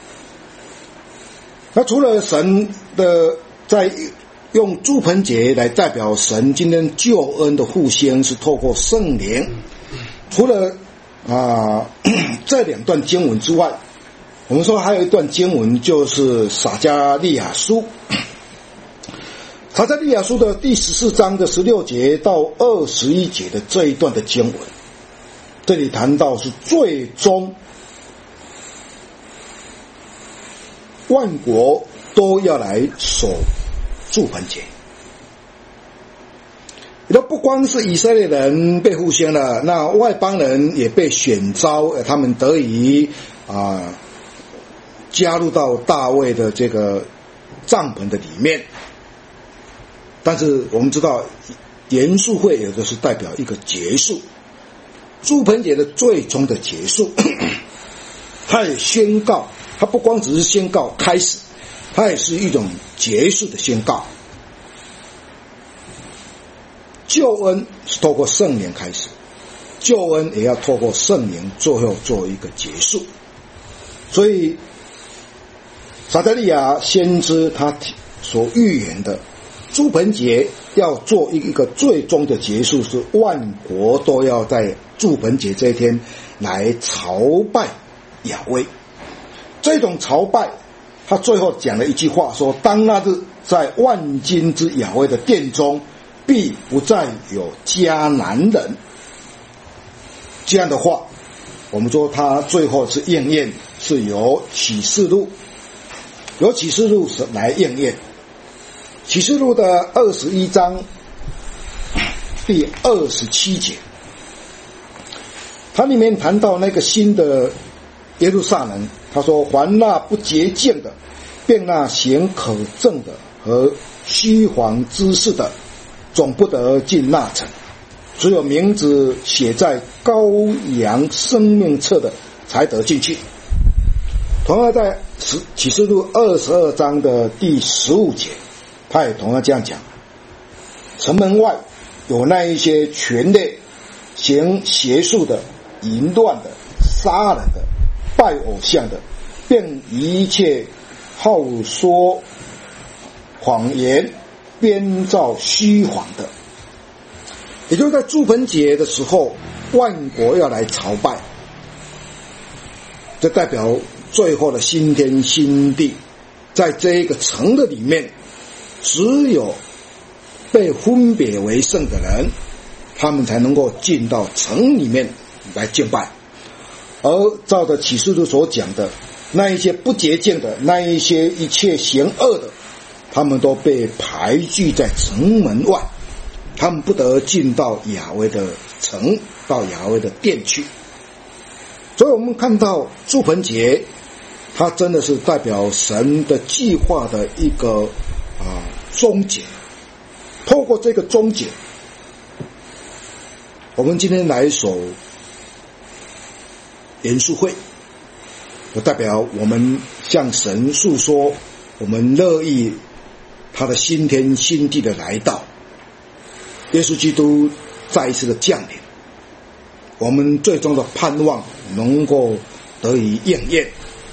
那除了神的在用祝盆节来代表神今天救恩的复兴是透过圣灵，除了啊这两段经文之外，我们说还有一段经文就是撒迦利亚书，撒迦利亚书的第十四章的十六节到二十一节的这一段的经文，这里谈到是最终万国都要来守祝盆节。也不光是以色列人被复兴了，那外邦人也被选召，他们得以啊加入到大卫的这个帐篷的里面。但是我们知道元素会有的是代表一个结束， 住棚节的最终的结束，它也宣告，它不光只是宣告开始，它也是一种结束的宣告。救恩是透过圣灵开始，救恩也要透过圣灵最后做一个结束。所以撒迦利亚先知他所预言的住棚节要做一个最终的结束，是万国都要在住棚节这一天来朝拜亚威。这种朝拜，他最后讲了一句话，说当那日在万军之亚威的殿中，必不再有迦南人。这样的话，我们说他最后是应验，是由启示录由启示录来应验。启示录的二十一章第二十七节，它里面谈到那个新的耶路撒冷，他说凡那不洁净的，并那行可憎的和虚谎之事的，总不得进那城，只有名字写在羔羊生命册的才得进去。同样在启示录二十二章的第十五节，他也同样这样讲，城门外有那一些权类，行邪术的、淫乱的、杀人的、拜偶像的，并一切好说谎言、编造虚谎的。也就是在住棚节的时候，万国要来朝拜，这代表最后的新天新地。在这一个城的里面，只有被分别为圣的人，他们才能够进到城里面来敬拜。而照着启示录所讲的，那一些不洁净的，那一些一切行恶的，他们都被排拒在城门外，他们不得进到亚威的城，到亚威的殿去。所以我们看到住棚节，它真的是代表神的计划的一个啊终结。透过这个终结，我们今天来一首严肃会，就代表我们向神诉说，我们乐意他的新天新地的来到，耶稣基督再一次的降临，我们最终的盼望能够得以应验。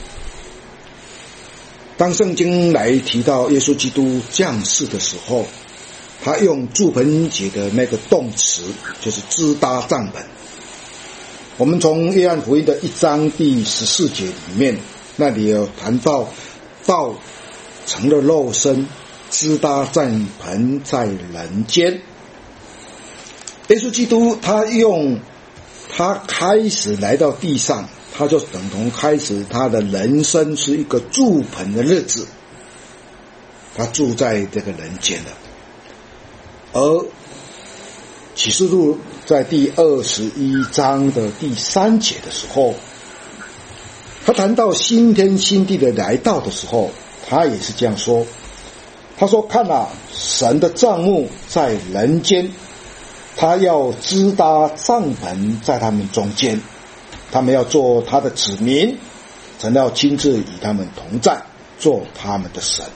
当圣经来提到耶稣基督降世的时候，他用住棚节的那个动词，就是支搭帐篷。我们从约翰福音的一章第十四节里面，那里有谈到道成了肉身，支搭帐篷在人间。耶稣基督他用他开始来到地上，他就等同开始他的人生是一个住棚的日子，他住在这个人间的。而启示录在第二十一章的第三节的时候，他谈到新天新地的来到的时候，他也是这样说，他说看啊，神的帐幕在人间，他要支搭帐篷在他们中间，他们要做他的子民，神要亲自与他们同在，做他们的神。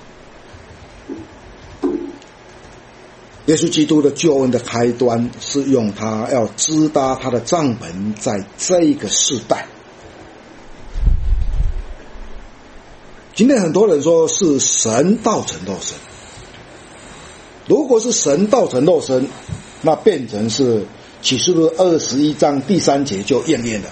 耶稣基督的救恩的开端是用他要支搭他的帐篷在这个世代。今天很多人说是神道成肉身，如果是神道成肉身，那变成是启示录二十一章第三节就应验了，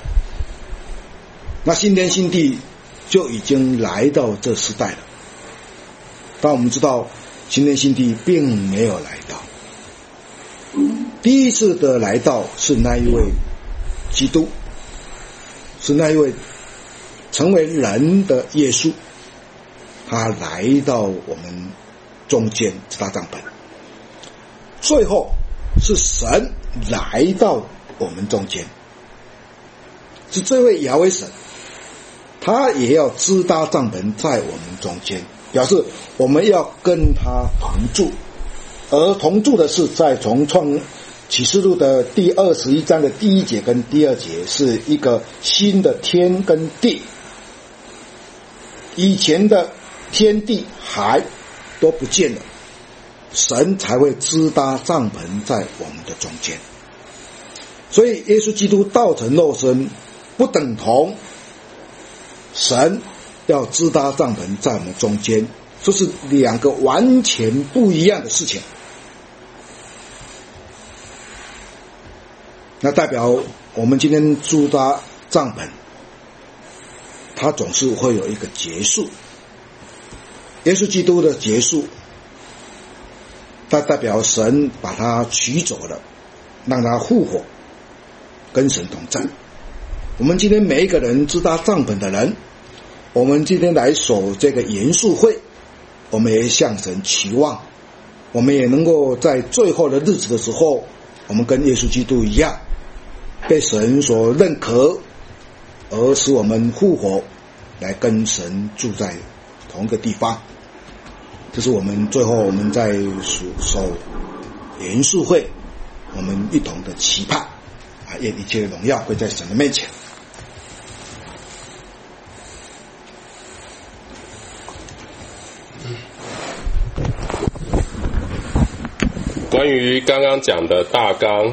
那新天新地就已经来到这时代了。但我们知道新天新地并没有来到，第一次的来到是那一位基督，是那一位成为人的耶稣，他来到我们中间支搭帐篷。最后是神来到我们中间，是这位亚威神，他也要支搭帐篷在我们中间，表示我们要跟他同住。而同住的是在从创启示录的第二十一章的第一节跟第二节是一个新的天跟地，以前的天地海都不见了，神才会支搭帐篷在我们的中间。所以耶稣基督道成肉身不等同神要支搭帐篷在我们中间，这是两个完全不一样的事情。那代表我们今天支搭帐篷，它总是会有一个结束。耶稣基督的结束，它代表神把它取走了，让它复活，跟神同在。我们今天每一个人支搭帐篷的人，我们今天来守这个严肃会，我们也向神期望，我们也能够在最后的日子的时候，我们跟耶稣基督一样，被神所认可，而使我们复活，来跟神住在同一个地方。这是我们最后我们在守严肃会，我们一同的期盼啊，愿一切荣耀归在神的面前。 关于刚刚讲的大纲，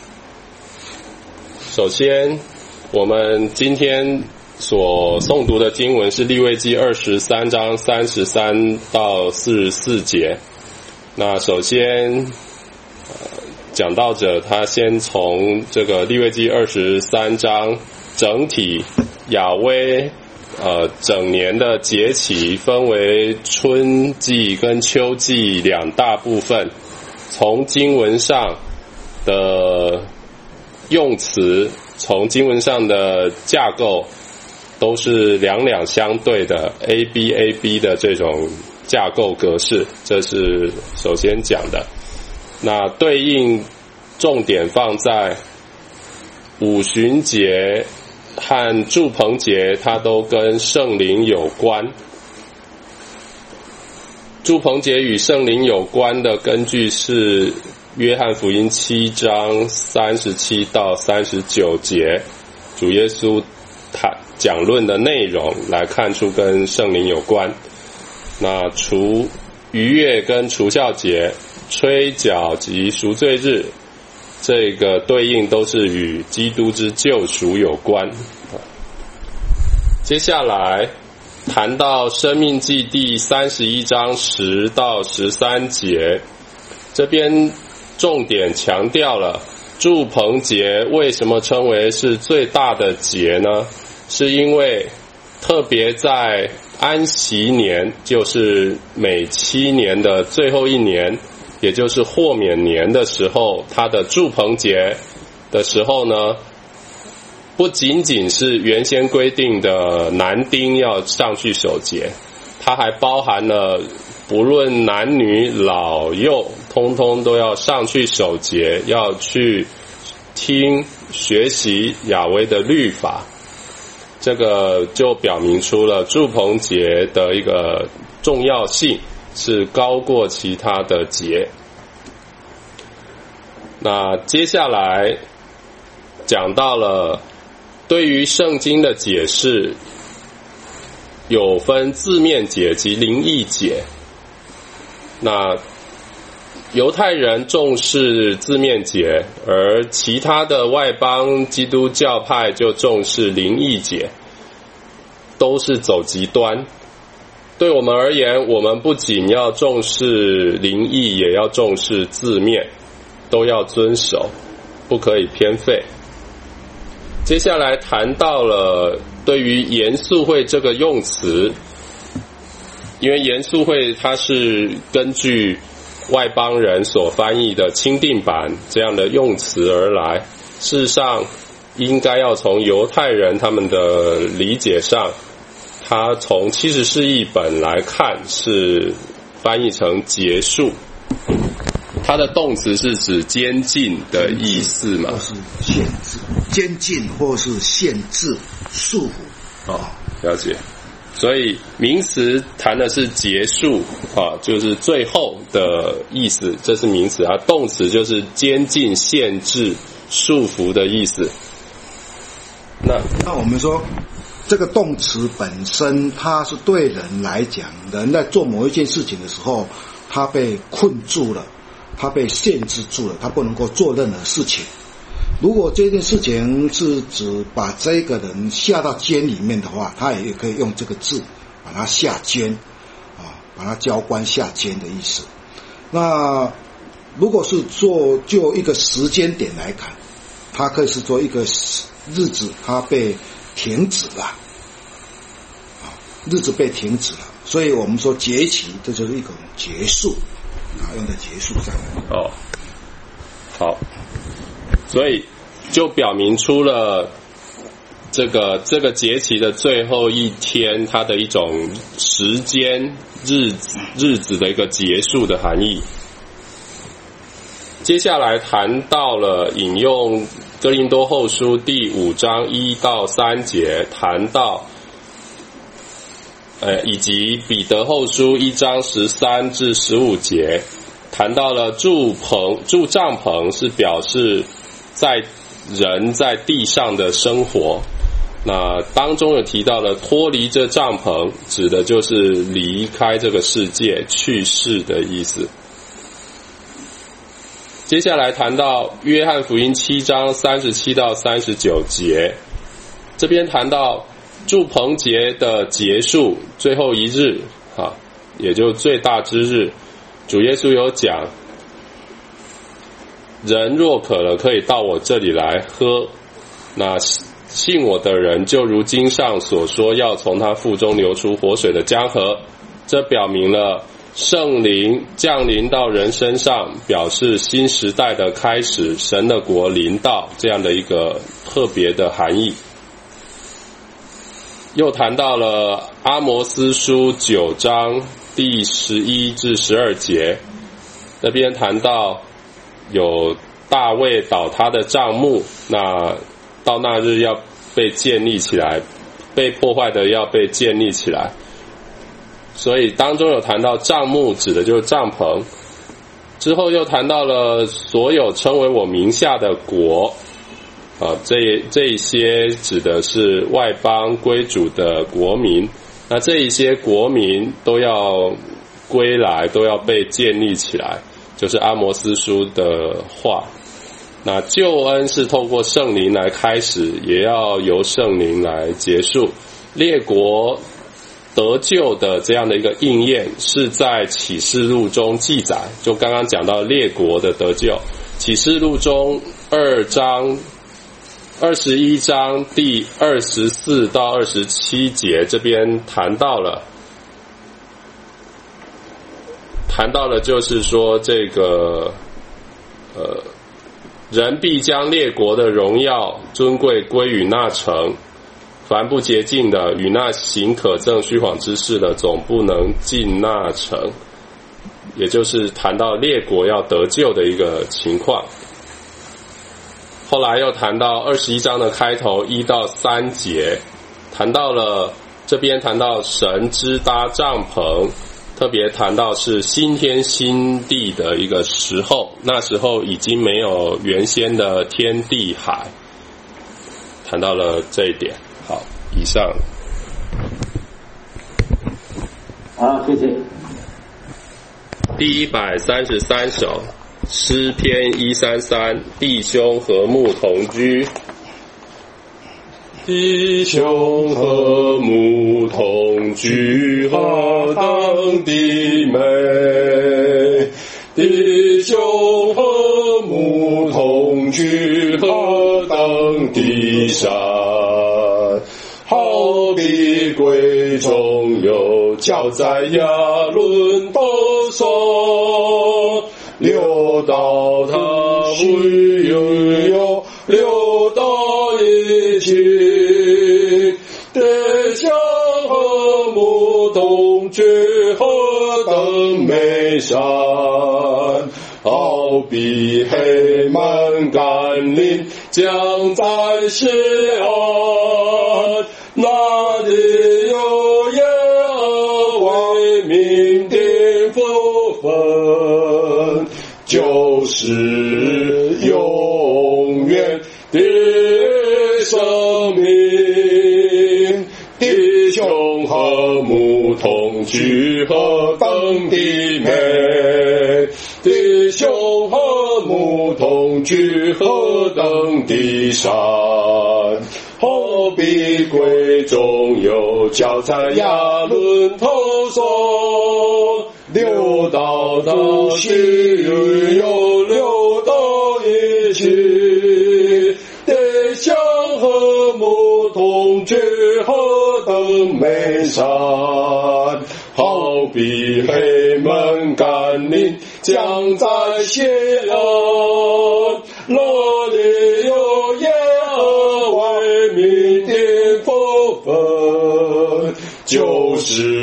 首先我们今天所诵读的经文是利未记二十三章三十三到四十四节。那首先、呃、讲道者他先从这个利未记二十三章整体亚威呃整年的节期分为春季跟秋季两大部分，从经文上的用词，从经文上的架构，都是两两相对的 A B A B 的这种架构格式，这是首先讲的。那对应重点放在五旬节和住棚节，它都跟圣灵有关。住棚节与圣灵有关的根据是约翰福音七章三十七到三十九节，主耶稣他讲论的内容来看出跟圣灵有关。那除逾越跟除酵节、吹角及赎罪日，这个对应都是与基督之救赎有关。接下来谈到申命记第三十一章十到十三节，这边重点强调了住棚节为什么称为是最大的节呢？是因为特别在安息年，就是每七年的最后一年，也就是豁免年的时候，它的住棚节的时候呢，不仅仅是原先规定的男丁要上去守节，它还包含了不论男女老幼，通通都要上去守节，要去听学习雅威的律法。这个就表明出了住棚节的一个重要性，是高过其他的节。那接下来讲到了对于圣经的解释，有分字面解及灵意解。那犹太人重视字面解，而其他的外邦基督教派就重视灵意解，都是走极端。对我们而言，我们不仅要重视灵意，也要重视字面，都要遵守，不可以偏废。接下来谈到了对于严肃会这个用词，因为严肃会它是根据外邦人所翻译的钦定版这样的用词而来，事实上应该要从犹太人他们的理解上，他从七十士译本来看是翻译成结束，它的动词是指监禁的意思嘛？ 或是限制，监禁或是限制、束缚。 哦，了解。 所以名词谈的是结束啊，就是最后的意思，这是名词啊。动词就是监禁、限制、束缚的意思。那那我们说，这个动词本身，它是对人来讲，人在做某一件事情的时候，他被困住了，他被限制住了，他不能够做任何事情。如果这件事情是指把这个人下到监里面的话，他也可以用这个字把他下监啊，把他交官下监的意思。那如果是做就一个时间点来看，它可以是做一个日子，它被停止了啊，日子被停止了，所以我们说节期，这就是一种结束啊，用在结束上面。 哦，好。所以就表明出了这个这个节期的最后一天，它的一种时间日子日子的一个结束的含义。接下来谈到了引用哥林多后书第五章一到三节，谈到呃以及彼得后书一章十三至十五节，谈到了住棚住帐篷是表示在人在地上的生活，那当中有提到了脱离这帐篷，指的就是离开这个世界去世的意思。接下来谈到约翰福音七章三十七到三十九节，这边谈到住棚节的结束，最后一日啊，也就最大之日，主耶稣有讲，人若渴了，可以到我这里来喝。那信我的人，就如经上所说，要从他腹中流出活水的江河。这表明了圣灵降临到人身上，表示新时代的开始，神的国临到这样的一个特别的含义。又谈到了阿摩司书九章第十一至十二节，那边谈到有大卫倒塌的帐幕，那到那日要被建立起来，被破坏的要被建立起来。所以当中有谈到帐幕指的就是帐篷，之后又谈到了所有称为我名下的国啊，这这一些指的是外邦归主的国民，那这一些国民都要归来，都要被建立起来，就是阿摩司书的话。那救恩是透过圣灵来开始，也要由圣灵来结束。列国得救的这样的一个应验是在启示录中记载，就刚刚讲到列国的得救，启示录中二章二十一章第二十四到二十七节这边谈到了谈到了就是说这个呃人必将列国的荣耀尊贵归于那城，凡不洁净的与那行可憎虚谎之事的，总不能进那城，也就是谈到列国要得救的一个情况。后来又谈到二十一章的开头一到三节，谈到了这边谈到神支搭帐篷，特别谈到是新天新地的一个时候，那时候已经没有原先的天地海，谈到了这一点。好，以上。 好，谢谢。 第一百三十三首诗篇一三三，弟兄和睦同居。弟兄和睦同居，何等的美！弟兄和睦同居，何等的善！好比贵重有脚在亚伦头上，流到他会有流到一起，弟兄和睦同居，何等美善！好比黑曼甘霖降在西安，那里有耶命的福分，就是永远的生命。弟兄和睦同居何等的美，弟兄和睦同居何等的善，何必贵重有脚在亚伦头上，流到到西域又流到一起，弟兄和睦同居何等美善，好比黑门甘霖降在西安，那里有耶和华为民的福分，就是